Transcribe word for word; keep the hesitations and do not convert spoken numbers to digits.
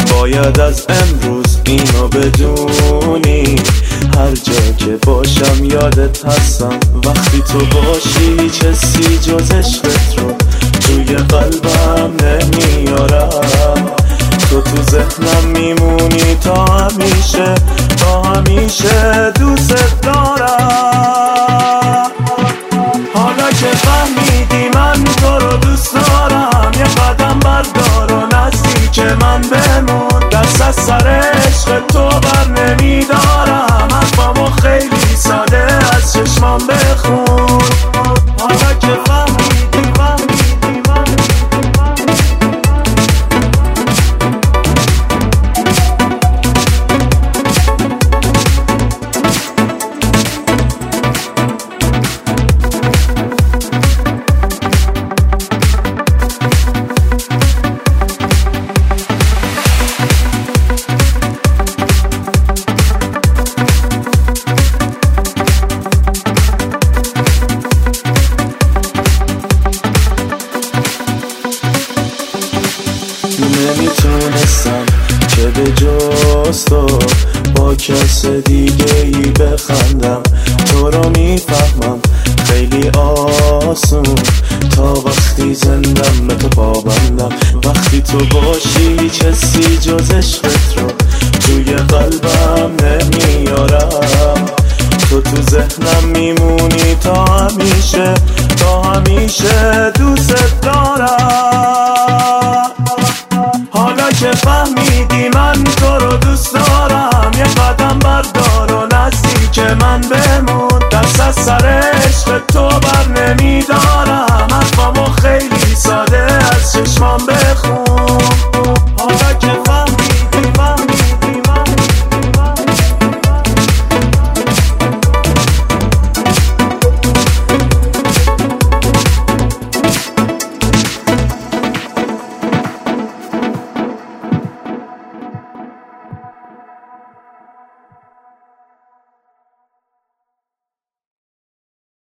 باید از امروز اینو بدونی، هر جا که باشم یادت هستم. وقتی تو باشی هیچ حسی جز عشقت رو توی قلبم نمیارم. تو تو ذهنم میمونی تا همیشه، تا همیشه دوست دارم. حالا که فهمیدی من تو رو دوست دارم، یه قدم بردار و نزدیک من بمون. دست از سر عشق تو بر نمیدارم، حرفامو خیلی ساده از چشمام بخون. حالا که فهمیدی فهمیدی من نمیتونستم که به جز تو با کس دیگه ای بخندم. تو رو میفهمم خیلی آسون، تا وقتی زندم به تو پابندم. وقتی تو باشی هیچ حسی جز عشقت رو توی قلبم نمیارم. تو تو ذهنم میمونی تا همیشه، تا همیشه دوست دارم. حالا که فهمیدی من تو رو دوست دارم، یه قدم بردار و نزدیک من بمون. دست از سر عشق تو بر نمیدارم.